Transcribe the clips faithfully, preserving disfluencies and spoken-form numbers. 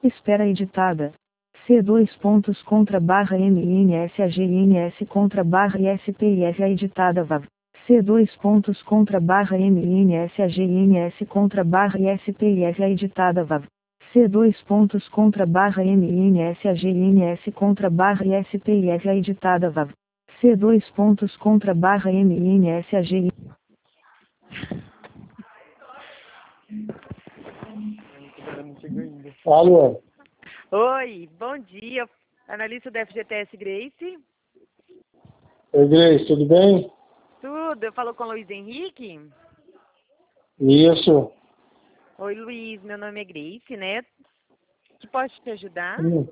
Espera editada. C dois pontos contra barra M N S A G N S contra barra I S P I F A editada V A V. C dois pontos contra barra M N S A G N S contra barra I S P I F A editada V A V. C dois pontos contra barra M N S A G N S contra barra I S P I F A editada V A V. C dois pontos contra barra M N S A G. Alô? Oi, bom dia. Analista da F G T S Grace. Oi, Grace, tudo bem? Tudo, eu falo com o Luiz Henrique. Isso. Oi, Luiz, meu nome é Grace, né? Que posso te ajudar? Hum.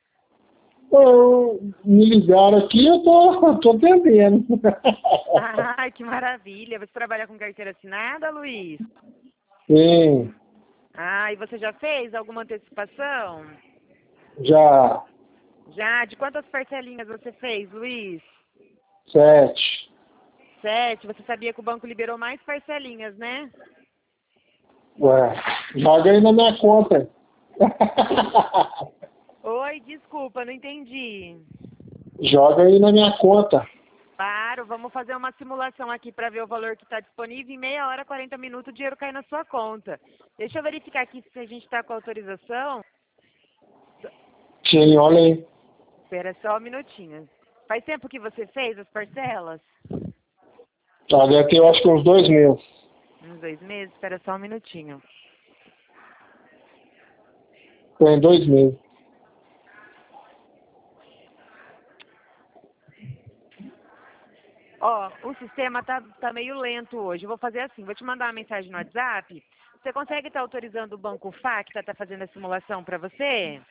Eu, me ligaram aqui, eu tô, tô atendendo. Ai, que maravilha. Você trabalha com carteira assinada, Luiz? Sim, Ah, e você já fez alguma antecipação? já. Já? De quantas parcelinhas você fez, Luiz? Sete. Sete. Você sabia que o banco liberou mais parcelinhas, né? Ué, joga aí na minha conta. Oi, desculpa, não entendi. Joga aí na minha conta. Claro, vamos fazer uma simulação aqui para ver o valor que está disponível. Em meia hora, quarenta minutos, o dinheiro cai na sua conta. Deixa eu verificar aqui se a gente está com autorização. Sim, olha aí. Espera só um minutinho. Faz tempo que você fez as parcelas? Tá, deve ter, eu acho que uns dois mil. Uns dois meses? Espera só um minutinho. Tem dois mil. Ó, o sistema tá, tá meio lento hoje. Eu vou fazer assim, vou te mandar uma mensagem no WhatsApp. Você consegue estar autorizando o Banco F A C que está fazendo a simulação para você?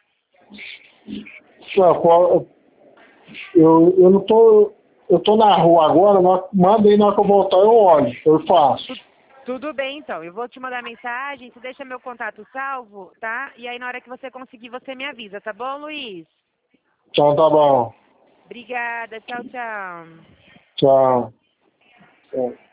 Só, qual- Eu, eu não tô. Eu tô na rua agora, na- manda aí na hora que eu voltar, eu olho, eu faço. Tudo bem, então. Eu vou te mandar mensagem, você deixa meu contato salvo, tá? E aí, na hora que você conseguir, você me avisa, tá bom, Luiz? Então tá bom. Obrigada. Tchau, tchau. Tchau. Tchau.